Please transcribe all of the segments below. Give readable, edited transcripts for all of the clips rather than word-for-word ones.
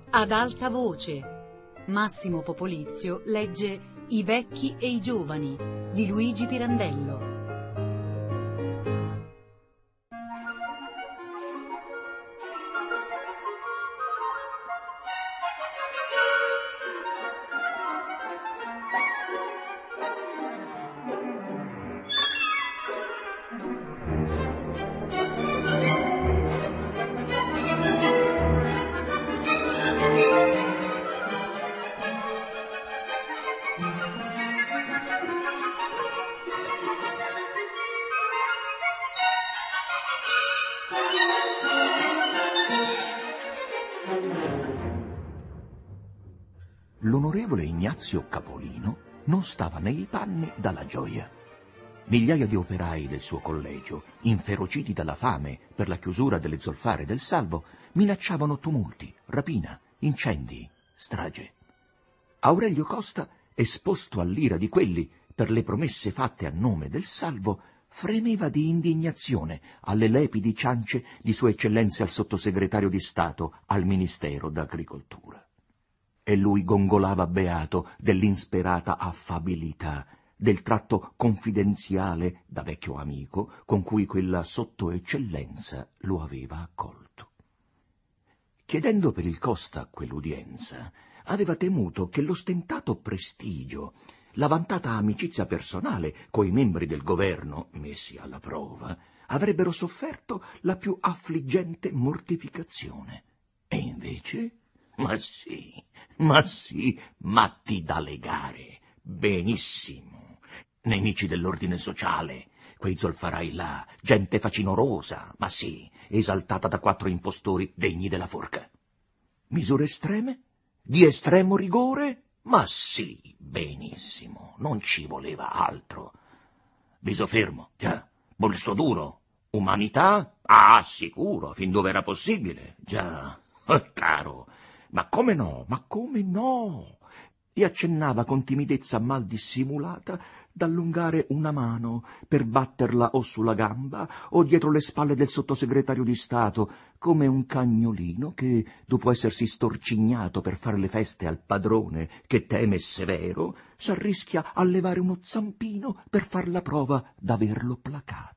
Ad alta voce, Massimo Popolizio legge I vecchi e i giovani di Luigi Pirandello. L'onorevole Ignazio Capolino non stava nei panni dalla gioia. Migliaia di operai del suo collegio, inferociti dalla fame per la chiusura delle zolfare del Salvo, minacciavano tumulti, rapina, incendi, strage. Aurelio Costa, esposto all'ira di quelli per le promesse fatte a nome del Salvo, fremeva di indignazione alle lepidi ciance di Sua Eccellenza il Sottosegretario di Stato al Ministero d'Agricoltura. E lui gongolava beato dell'insperata affabilità, del tratto confidenziale da vecchio amico con cui quella sottoeccellenza lo aveva accolto. Chiedendo per il Costa quell'udienza, aveva temuto che l'ostentato prestigio, la vantata amicizia personale coi membri del governo, messi alla prova, avrebbero sofferto la più affliggente mortificazione. E invece... Ma sì, matti da legare, benissimo. Nemici dell'ordine sociale, quei zolfarai là, gente facinorosa, ma sì, esaltata da 4 impostori degni della forca. Misure estreme? Di estremo rigore? Ma sì, benissimo, non ci voleva altro. Viso fermo, già, polso duro, umanità? Ah, sicuro, fin dove era possibile, già, caro. Ma come no? E accennava con timidezza mal dissimulata d'allungare una mano per batterla o sulla gamba o dietro le spalle del sottosegretario di Stato, come un cagnolino che, dopo essersi storcignato per fare le feste al padrone che teme severo, s'arrischia a levare uno zampino per far la prova d'averlo placato.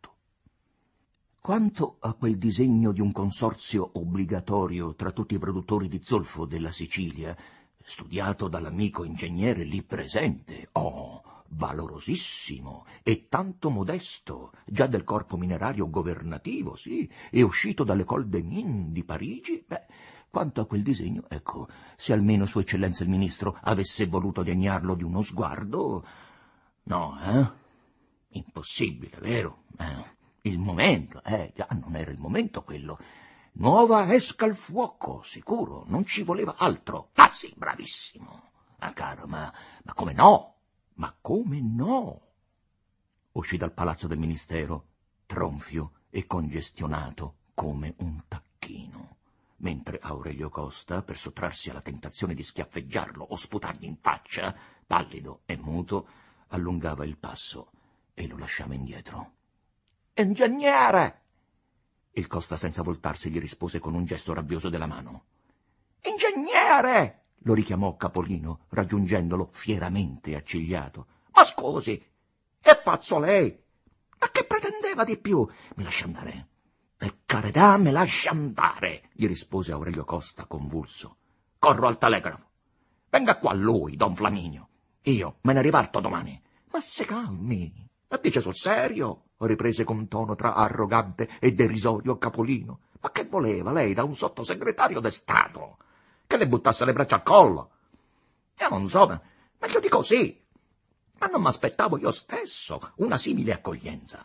Quanto a quel disegno di un consorzio obbligatorio tra tutti i produttori di zolfo della Sicilia, studiato dall'amico ingegnere lì presente, valorosissimo e tanto modesto, già del corpo minerario governativo, sì, e uscito dall'École des Mines di Parigi, quanto a quel disegno, ecco, se almeno Sua Eccellenza il Ministro avesse voluto degnarlo di uno sguardo... No, impossibile, vero? Il momento, già non era il momento quello. Nuova esca al fuoco, sicuro, non ci voleva altro. Ah sì, bravissimo. Caro, ma come no? Ma come no? Uscì dal palazzo del Ministero, tronfio e congestionato come un tacchino, mentre Aurelio Costa, per sottrarsi alla tentazione di schiaffeggiarlo o sputargli in faccia, pallido e muto, allungava il passo e lo lasciava indietro. «Ingegnere!» Il Costa, senza voltarsi, gli rispose con un gesto rabbioso della mano. «Ingegnere!» lo richiamò Capolino, raggiungendolo fieramente accigliato. «Ma scusi, è pazzo lei? Ma che pretendeva di più? Mi lascia andare. Per carità, me lascia andare!» gli rispose Aurelio Costa, convulso. «Corro al telegrafo. Venga qua lui, don Flaminio. Io me ne riparto domani.» «Ma si calmi, ma dice sul serio?» riprese con tono tra arrogante e derisorio Capolino. «Ma che voleva lei da un sottosegretario di Stato? Che le buttasse le braccia al collo? Io non so, meglio di così. Ma non m'aspettavo io stesso una simile accoglienza.»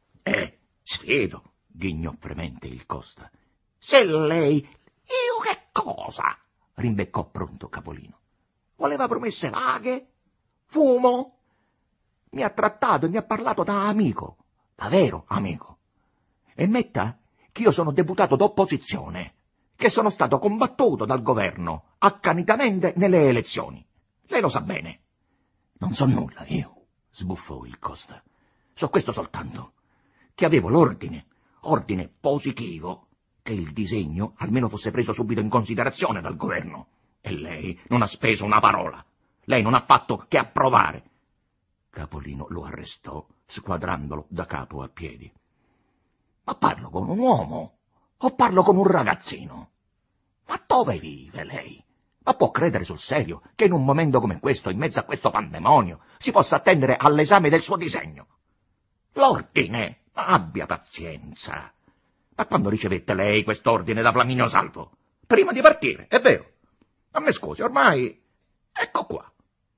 Sfido, ghignò fremente il Costa. «Se lei... Io che cosa?» rimbeccò pronto Capolino. «Voleva promesse vaghe? Fumo? Mi ha trattato e mi ha parlato da amico, da vero amico. E metta che io sono deputato d'opposizione, che sono stato combattuto dal governo accanitamente nelle elezioni. Lei lo sa bene.» «Non so nulla io», sbuffò il Costa. «So questo soltanto, che avevo l'ordine positivo, che il disegno almeno fosse preso subito in considerazione dal governo. E lei non ha speso una parola. Lei non ha fatto che approvare. Capolino lo arrestò, squadrandolo da capo a piedi. Ma parlo con un uomo o parlo con un ragazzino? Ma dove vive lei? Ma può credere sul serio che in un momento come questo, in mezzo a questo pandemonio, si possa attendere all'esame del suo disegno? L'ordine! Abbia pazienza. Ma quando ricevette lei quest'ordine da Flaminio Salvo? Prima di partire, è vero? Ma me scusi, ormai... Ecco qua.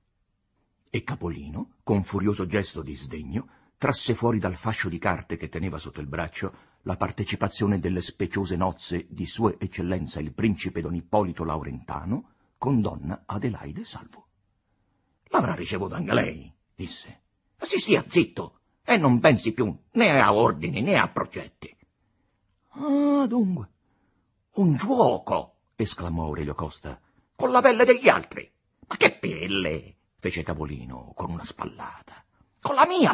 E Capolino, con furioso gesto di sdegno, trasse fuori dal fascio di carte che teneva sotto il braccio la partecipazione delle speciose nozze di Sua Eccellenza il principe Don Ippolito Laurentano con donna Adelaide Salvo. L'avrà ricevuto anche lei, disse. Ma si stia zitto e non pensi più né a ordini né a progetti. Ah, dunque, un giuoco, esclamò Aurelio Costa, con la pelle degli altri. Ma che pelle? Fece Capolino con una spallata. Con la mia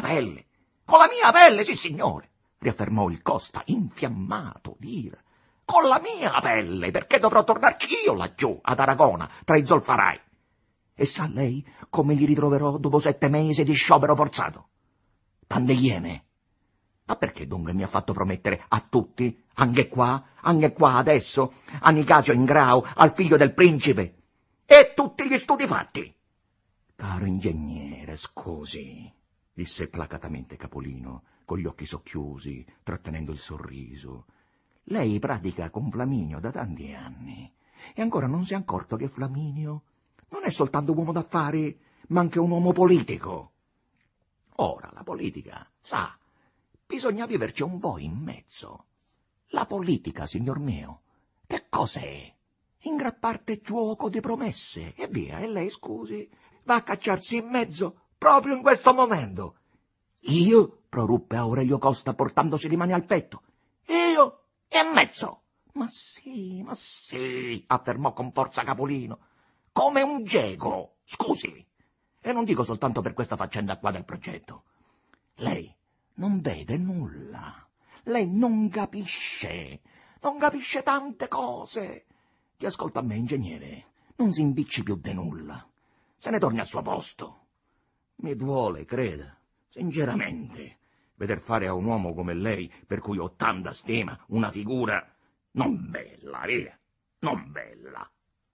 pelle, sì signore, riaffermò il Costa, infiammato d'ira. Con la mia pelle, perché dovrò tornarci io laggiù, ad Aragona, tra i zolfarai. E sa lei come li ritroverò dopo 7 mesi di sciopero forzato? Pandeiene. Ma perché dunque mi ha fatto promettere a tutti, anche qua adesso, a Nicasio Ingrao, al figlio del principe, e tutti gli studi fatti? Caro ingegnere, scusi, disse placatamente Capolino, con gli occhi socchiusi, trattenendo il sorriso. Lei pratica con Flaminio da tanti anni e ancora non si è accorto che Flaminio non è soltanto un uomo d'affari, ma anche un uomo politico. Ora, la politica, sa, bisogna viverci un po' in mezzo. La politica, signor mio, che cos'è? In gran parte giuoco di promesse, e via, e lei, scusi, va a cacciarsi in mezzo proprio in questo momento. Io? Proruppe Aurelio Costa portandosi le mani al petto. Io? E mezzo? Ma sì, affermò con forza Capolino, come un geco, scusi. E non dico soltanto per questa faccenda qua del progetto. Lei non vede nulla, lei non capisce tante cose. Ti ascolta a me, ingegnere, non si impicci più di nulla, se ne torni al suo posto. Mi duole, creda, sinceramente, veder fare a un uomo come lei, per cui ho tanta stima, una figura non bella, via, non bella.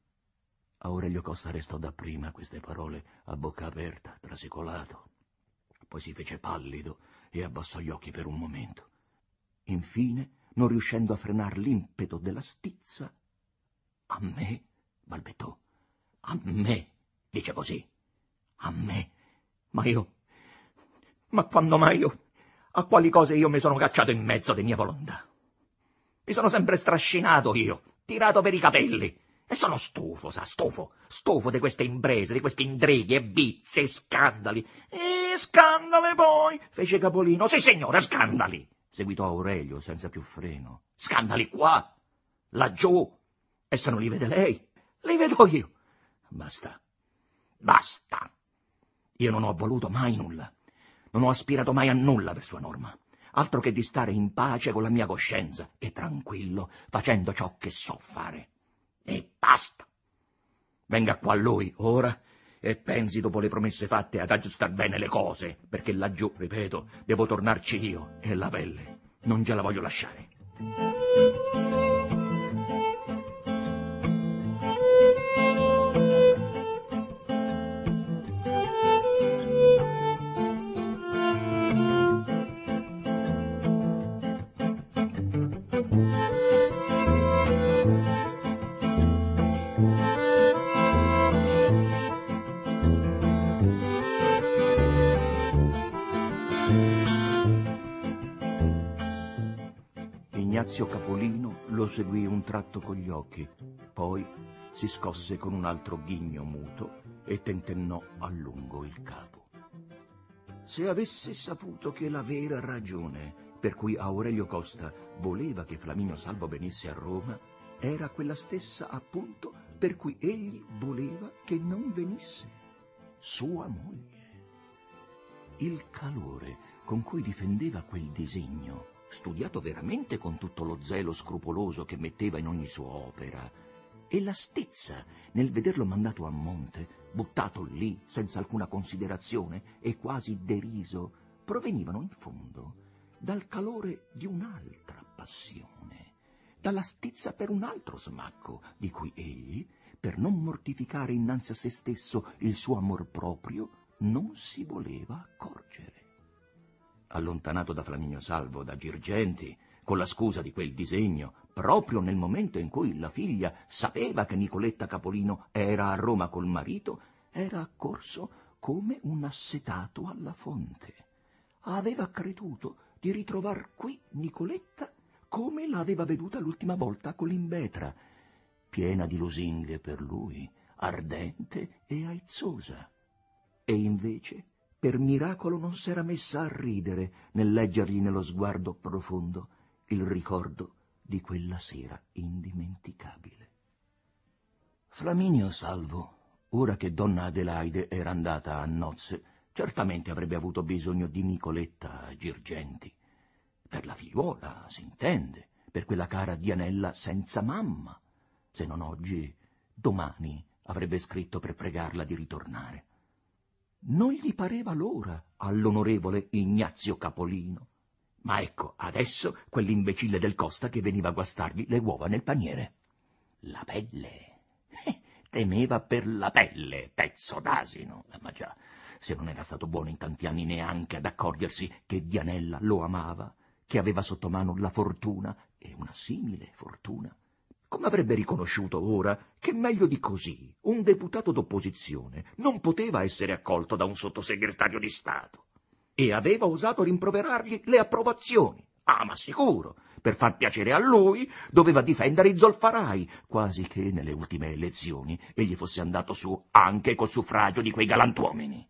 Aurelio Costa restò dapprima a queste parole a bocca aperta, trasecolato. Poi si fece pallido e abbassò gli occhi per un momento. Infine, non riuscendo a frenar l'impeto della stizza, «A me?» balbettò. «A me?» dice così. «A me? Ma quando mai io? A quali cose io mi sono cacciato in mezzo di mia volontà? Mi sono sempre strascinato io, tirato per i capelli. E sono stufo, sa, stufo di queste imprese, di questi intrighi e vizi e scandali. E scandali poi, fece Capolino. Sì, signore, scandali, seguitò Aurelio senza più freno. Scandali qua, laggiù, e se non li vede lei, li vedo io. Basta. Io non ho voluto mai nulla, non ho aspirato mai a nulla per sua Norma, altro che di stare in pace con la mia coscienza e tranquillo, facendo ciò che so fare. E basta. Venga qua lui, ora, e pensi dopo le promesse fatte ad aggiustar bene le cose, perché laggiù, ripeto, devo tornarci io, e la pelle non ce la voglio lasciare. Ignazio Capolino lo seguì un tratto con gli occhi, poi si scosse con un altro ghigno muto e tentennò a lungo il capo. Se avesse saputo che la vera ragione per cui Aurelio Costa voleva che Flaminio Salvo venisse a Roma era quella stessa, appunto, per cui egli voleva che non venisse sua moglie. Il calore con cui difendeva quel disegno studiato veramente con tutto lo zelo scrupoloso che metteva in ogni sua opera, e la stizza nel vederlo mandato a monte, buttato lì senza alcuna considerazione e quasi deriso, provenivano in fondo dal calore di un'altra passione, dalla stizza per un altro smacco di cui egli, per non mortificare innanzi a se stesso il suo amor proprio, non si voleva accorgere. Allontanato da Flaminio Salvo, da Girgenti, con la scusa di quel disegno, proprio nel momento in cui la figlia sapeva che Nicoletta Capolino era a Roma col marito, era accorso come un assetato alla fonte. Aveva creduto di ritrovar qui Nicoletta come l'aveva veduta l'ultima volta con l'Imbetra, piena di lusinghe per lui, ardente e aizzosa. E invece, per miracolo, non s'era messa a ridere nel leggergli nello sguardo profondo il ricordo di quella sera indimenticabile. Flaminio Salvo, ora che donna Adelaide era andata a nozze, certamente avrebbe avuto bisogno di Nicoletta Girgenti. Per la figliuola, s'intende, per quella cara Dianella senza mamma. Se non oggi, domani avrebbe scritto per pregarla di ritornare. Non gli pareva l'ora all'onorevole Ignazio Capolino. Ma ecco adesso quell'imbecille del Costa che veniva a guastargli le uova nel paniere. La pelle. Temeva per la pelle, pezzo d'asino. Ma già, se non era stato buono in tanti anni neanche ad accorgersi che Dianella lo amava, che aveva sotto mano la fortuna, e una simile fortuna, come avrebbe riconosciuto ora che meglio di così un deputato d'opposizione non poteva essere accolto da un sottosegretario di Stato? E aveva osato rimproverargli le approvazioni. Ah, ma sicuro, per far piacere a lui doveva difendere i zolfarai, quasi che nelle ultime elezioni egli fosse andato su anche col suffragio di quei galantuomini.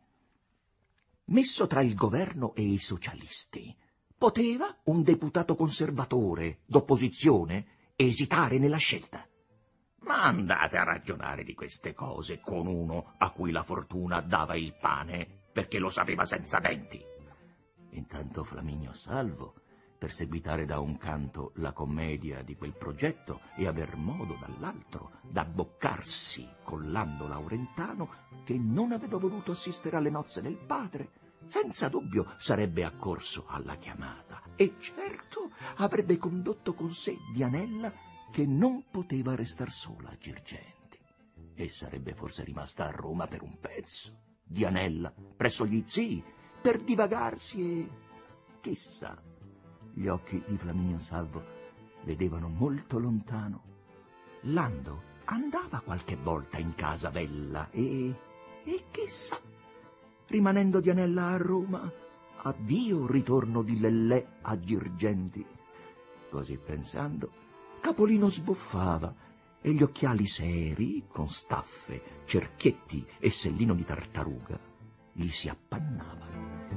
Messo tra il governo e i socialisti, poteva un deputato conservatore d'opposizione esitare nella scelta? Ma andate a ragionare di queste cose con uno a cui la fortuna dava il pane perché lo sapeva senza denti. Intanto Flaminio Salvo, per seguitare da un canto la commedia di quel progetto e aver modo dall'altro d'abboccarsi con Lando Laurentano, che non aveva voluto assistere alle nozze del padre, senza dubbio sarebbe accorso alla chiamata e certo avrebbe condotto con sé Dianella, che non poteva restar sola a Girgenti, e sarebbe forse rimasta a Roma per un pezzo, Dianella, presso gli zii, per divagarsi e, chissà, gli occhi di Flaminio Salvo vedevano molto lontano. Lando andava qualche volta in casa Bella e chissà, rimanendo Dianella a Roma, addio ritorno di Lellè a Girgenti. Così pensando, Capolino sbuffava e gli occhiali seri, con staffe, cerchietti e sellino di tartaruga, gli si appannavano.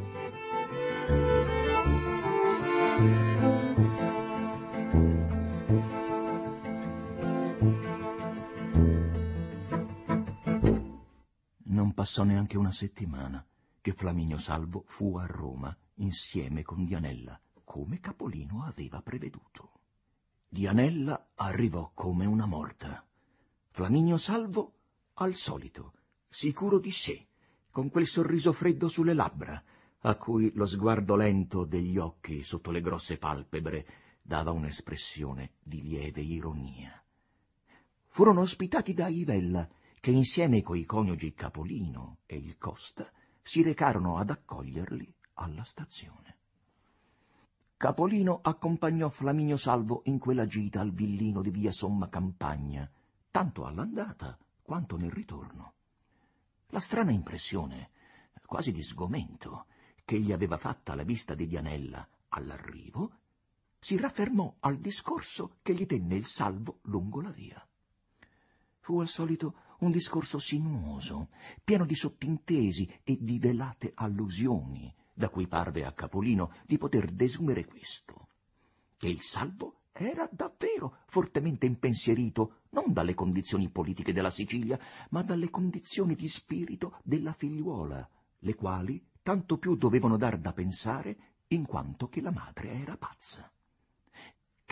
Non passò neanche una settimana che Flaminio Salvo fu a Roma insieme con Dianella, come Capolino aveva preveduto. Dianella arrivò come una morta. Flaminio Salvo al solito, sicuro di sé, con quel sorriso freddo sulle labbra, a cui lo sguardo lento degli occhi sotto le grosse palpebre dava un'espressione di lieve ironia. Furono ospitati da Ivella, che insieme coi coniugi Capolino e il Costa si recarono ad accoglierli alla stazione. Capolino accompagnò Flaminio Salvo in quella gita al villino di via Somma Campagna, tanto all'andata quanto nel ritorno. La strana impressione, quasi di sgomento, che gli aveva fatta la vista di Dianella all'arrivo, si raffermò al discorso che gli tenne il Salvo lungo la via. Fu al solito un discorso sinuoso, pieno di sottintesi e di velate allusioni, da cui parve a Capolino di poter desumere questo, che il Salvo era davvero fortemente impensierito non dalle condizioni politiche della Sicilia, ma dalle condizioni di spirito della figliuola, le quali tanto più dovevano dar da pensare in quanto che la madre era pazza.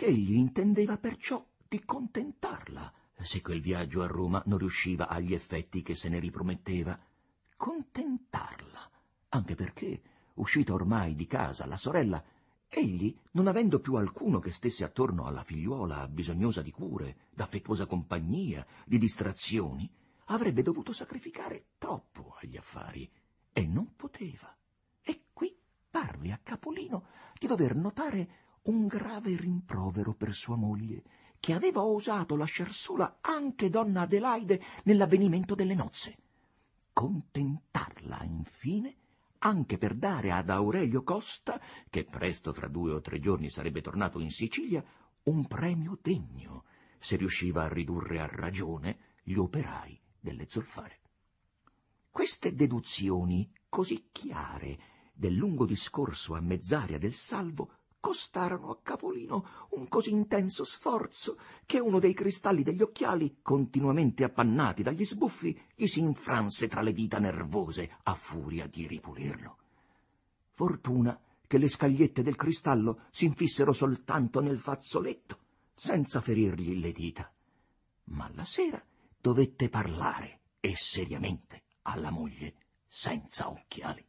ch'egli intendeva perciò di contentarla, se quel viaggio a Roma non riusciva agli effetti che se ne riprometteva. Contentarla, anche perché, uscita ormai di casa la sorella, egli, non avendo più alcuno che stesse attorno alla figliuola bisognosa di cure, d'affettuosa compagnia, di distrazioni, avrebbe dovuto sacrificare troppo agli affari, e non poteva. E qui parve a Capolino di dover notare un grave rimprovero per sua moglie, che aveva osato lasciar sola anche donna Adelaide nell'avvenimento delle nozze. Contentarla, infine, anche per dare ad Aurelio Costa, che presto fra 2 o 3 giorni sarebbe tornato in Sicilia, un premio degno, se riusciva a ridurre a ragione gli operai delle zolfare. Queste deduzioni così chiare del lungo discorso a mezz'aria del salvo costarono a Capolino un così intenso sforzo che uno dei cristalli degli occhiali, continuamente appannati dagli sbuffi, gli si infranse tra le dita nervose a furia di ripulirlo. Fortuna che le scagliette del cristallo s'infissero soltanto nel fazzoletto, senza ferirgli le dita. Ma alla sera dovette parlare, e seriamente, alla moglie, senza occhiali.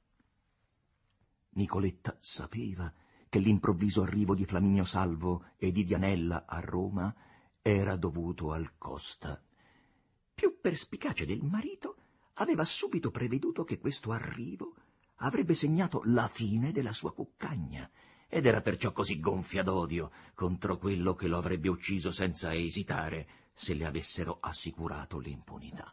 Nicoletta sapeva che l'improvviso arrivo di Flaminio Salvo e di Dianella a Roma era dovuto al Costa. Più perspicace del marito, aveva subito preveduto che questo arrivo avrebbe segnato la fine della sua cuccagna, ed era perciò così gonfia d'odio contro quello che lo avrebbe ucciso senza esitare se le avessero assicurato l'impunità.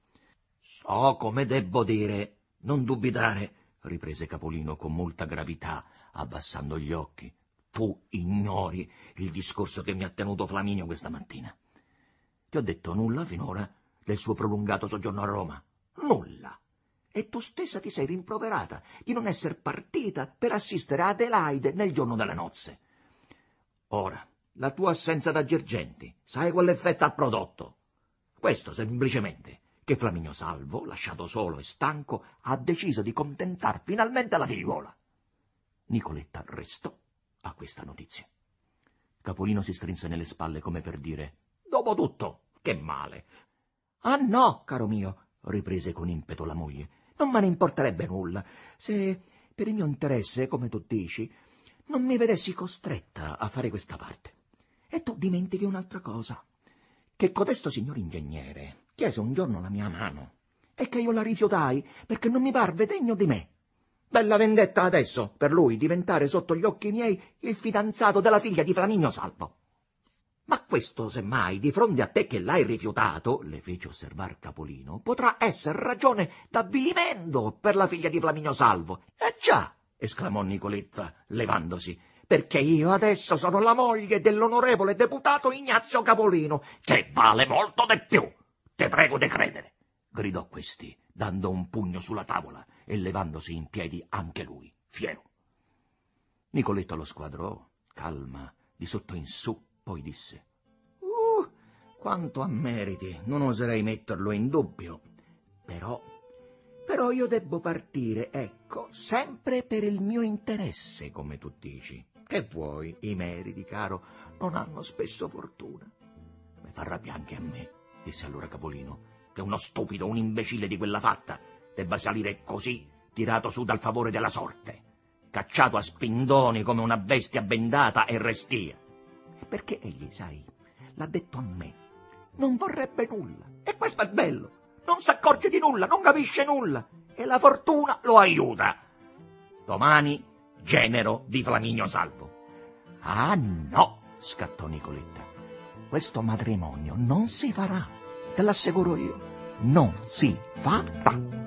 «So come debbo dire, non dubitare», riprese Capolino con molta gravità, abbassando gli occhi. «Tu ignori il discorso che mi ha tenuto Flaminio questa mattina. Ti ho detto nulla finora del suo prolungato soggiorno a Roma? Nulla. E tu stessa ti sei rimproverata di non esser partita per assistere a Adelaide nel giorno delle nozze. Ora, la tua assenza da Girgenti, sai quell'effetto ha prodotto? Questo semplicemente, che Flaminio Salvo, lasciato solo e stanco, ha deciso di contentar finalmente la figliuola». Nicoletta restò a questa notizia. Capolino si strinse nelle spalle come per dire: «Dopo tutto, che male!» «Ah no, caro mio», riprese con impeto la moglie, «non me ne importerebbe nulla se, per il mio interesse, come tu dici, non mi vedessi costretta a fare questa parte. E tu dimentichi un'altra cosa, che codesto signor ingegnere chiese un giorno la mia mano e che io la rifiutai perché non mi parve degno di me. Bella vendetta adesso per lui diventare sotto gli occhi miei il fidanzato della figlia di Flaminio Salvo. Ma questo, semmai, di fronte a te che l'hai rifiutato, le fece osservar Capolino, potrà essere ragione d'avvilimento per la figlia di Flaminio Salvo. Già, esclamò Nicoletta, levandosi, perché io adesso sono la moglie dell'onorevole deputato Ignazio Capolino, che vale molto di più. Te prego di credere, gridò questi, dando un pugno sulla tavola e levandosi in piedi anche lui, fiero. Nicoletta lo squadrò, calma, di sotto in su, poi disse: quanto a meriti, non oserei metterlo in dubbio. Però io debbo partire, ecco, sempre per il mio interesse, come tu dici. Che vuoi, i meriti, caro, non hanno spesso fortuna. Mi fa rabbia anche a me, disse allora Capolino, che uno stupido, un imbecille di quella fatta debba salire così, tirato su dal favore della sorte, cacciato a spindoni come una bestia bendata e restia. Perché egli, sai, l'ha detto a me, non vorrebbe nulla, e questo è bello, non s'accorge di nulla, non capisce nulla, e la fortuna lo aiuta. Domani, genero di Flaminio Salvo. Ah no, scattò Nicoletta, questo matrimonio non si farà, te l'assicuro io, non si farà.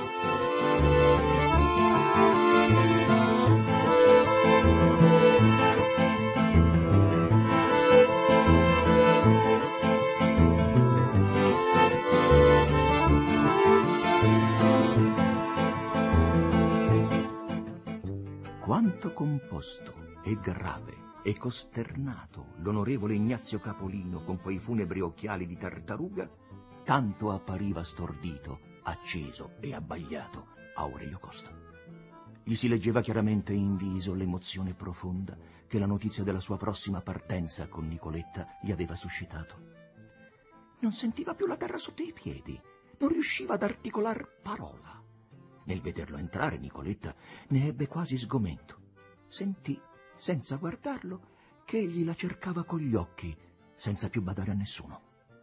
Quanto composto e grave e costernato l'onorevole Ignazio Capolino con quei funebri occhiali di tartaruga, tanto appariva stordito, acceso e abbagliato Aurelio Costa. Gli si leggeva chiaramente in viso l'emozione profonda che la notizia della sua prossima partenza con Nicoletta gli aveva suscitato. Non sentiva più la terra sotto i piedi, non riusciva ad articolar parola. Nel vederlo entrare, Nicoletta ne ebbe quasi sgomento. Sentì, senza guardarlo, che egli la cercava con gli occhi, senza più badare a nessuno.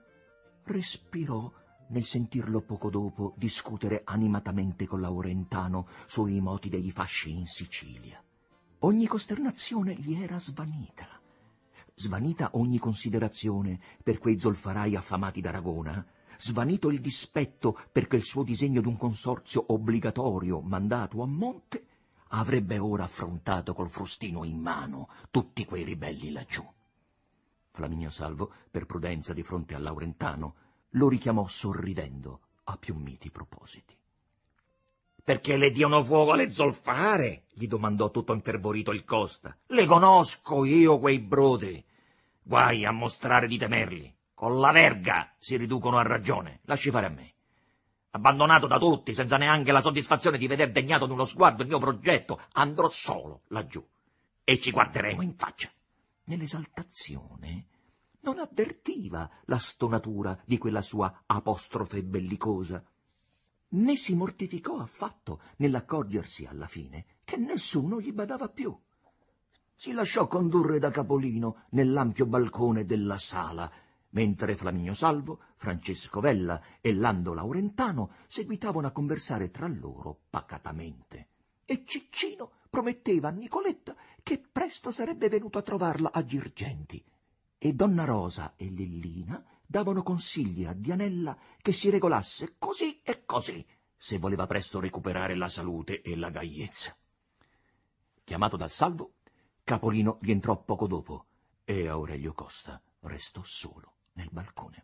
Respirò nel sentirlo poco dopo discutere animatamente con Laurentano sui moti dei fasci in Sicilia. Ogni costernazione gli era svanita. Svanita ogni considerazione per quei zolfarai affamati d'Aragona, svanito il dispetto per quel suo disegno d'un consorzio obbligatorio mandato a monte, avrebbe ora affrontato col frustino in mano tutti quei ribelli laggiù. Flaminio Salvo, per prudenza di fronte a Laurentano, lo richiamò sorridendo a più miti propositi. «Perché le diano fuoco alle zolfare?» gli domandò tutto infervorito il Costa. «Le conosco io quei brodi. Guai a mostrare di temerli. Con la verga si riducono a ragione. Lasci fare a me. Abbandonato da tutti, senza neanche la soddisfazione di veder degnato d'uno sguardo il mio progetto, andrò solo laggiù e ci guarderemo in faccia». Nell'esaltazione non avvertiva la stonatura di quella sua apostrofe bellicosa, né si mortificò affatto nell'accorgersi alla fine che nessuno gli badava più. Si lasciò condurre da Capolino nell'ampio balcone della sala, mentre Flaminio Salvo, Francesco Vella e Lando Laurentano seguitavano a conversare tra loro pacatamente. E Ciccino prometteva a Nicoletta che presto sarebbe venuto a trovarla a Girgenti, e Donna Rosa e Lillina davano consigli a Dianella che si regolasse così e così, se voleva presto recuperare la salute e la gaiezza. Chiamato dal Salvo, Capolino vi entrò poco dopo e Aurelio Costa restò solo nel balcone.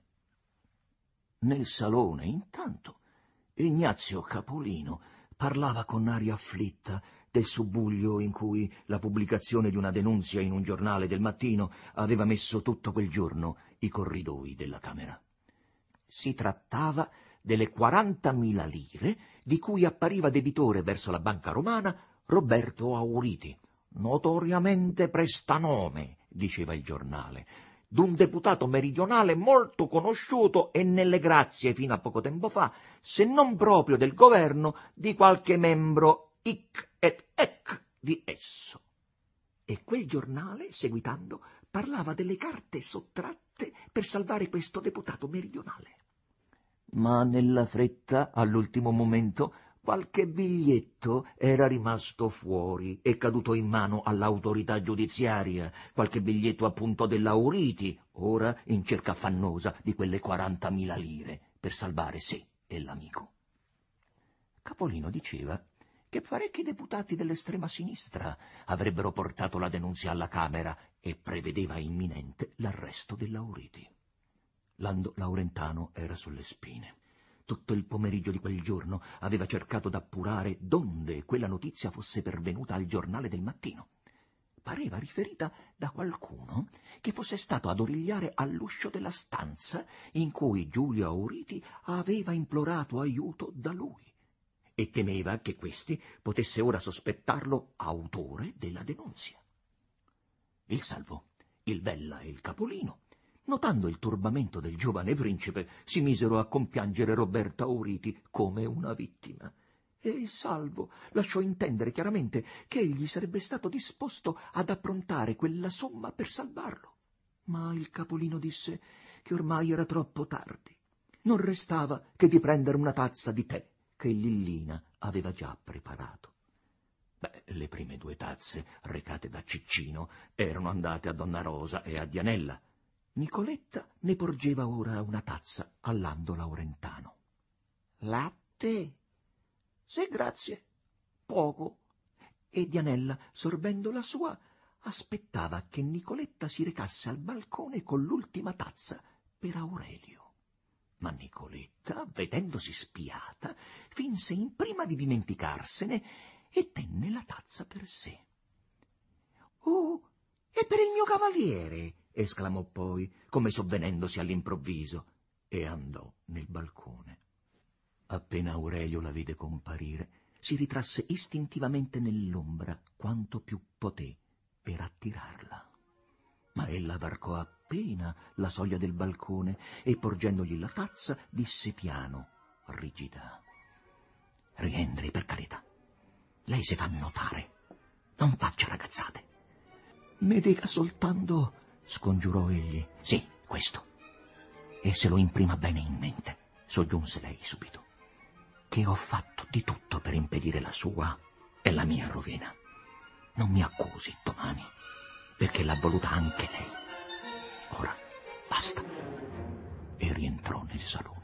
Nel salone, intanto, Ignazio Capolino parlava con aria afflitta del subbuglio in cui la pubblicazione di una denunzia in un giornale del mattino aveva messo tutto quel giorno i corridoi della Camera. Si trattava delle 40.000 lire di cui appariva debitore verso la Banca Romana Roberto Auriti, notoriamente prestanome, diceva il giornale, d'un deputato meridionale molto conosciuto e nelle grazie fino a poco tempo fa, se non proprio del governo, di qualche membro hic et ec di esso. E quel giornale, seguitando, parlava delle carte sottratte per salvare questo deputato meridionale. Ma nella fretta, all'ultimo momento, qualche biglietto era rimasto fuori e caduto in mano all'autorità giudiziaria, qualche biglietto appunto dell'Auriti, ora in cerca affannosa di quelle 40.000 lire per salvare sé e l'amico. Capolino diceva che parecchi deputati dell'estrema sinistra avrebbero portato la denunzia alla Camera e prevedeva imminente l'arresto dell'Auriti. Lando Laurentano era sulle spine. Tutto il pomeriggio di quel giorno aveva cercato d'appurare donde quella notizia fosse pervenuta al giornale del mattino. Pareva riferita da qualcuno che fosse stato ad origliare all'uscio della stanza in cui Giulio Auriti aveva implorato aiuto da lui, e temeva che questi potesse ora sospettarlo autore della denunzia. Il Salvo, il Vella e il Capolino, notando il turbamento del giovane principe, si misero a compiangere Roberto Auriti come una vittima, e il Salvo lasciò intendere chiaramente che egli sarebbe stato disposto ad approntare quella somma per salvarlo. Ma il Capolino disse che ormai era troppo tardi. Non restava che di prendere una tazza di tè che Lillina aveva già preparato. Le prime 2 tazze recate da Ciccino erano andate a Donna Rosa e a Dianella. Nicoletta ne porgeva ora una tazza a Lando Laurentano. «Latte?» «Sì, grazie. Poco». E Dianella, sorbendo la sua, aspettava che Nicoletta si recasse al balcone con l'ultima tazza per Aurelio. Ma Nicoletta, vedendosi spiata, finse in prima di dimenticarsene e tenne la tazza per sé. «Oh, è per il mio cavaliere!» esclamò poi, come sovvenendosi all'improvviso, e andò nel balcone. Appena Aurelio la vide comparire, si ritrasse istintivamente nell'ombra quanto più poté per attirarla. Ma ella varcò appena la soglia del balcone e, porgendogli la tazza, disse piano, rigida: «Rientri, per carità. Lei si fa notare. Non faccia ragazzate». «Mi dica soltanto», scongiurò egli. «Sì, questo. E se lo imprima bene in mente», soggiunse lei subito, «che ho fatto di tutto per impedire la sua e la mia rovina. Non mi accusi domani, perché l'ha voluta anche lei. Ora basta». E rientrò nel salone.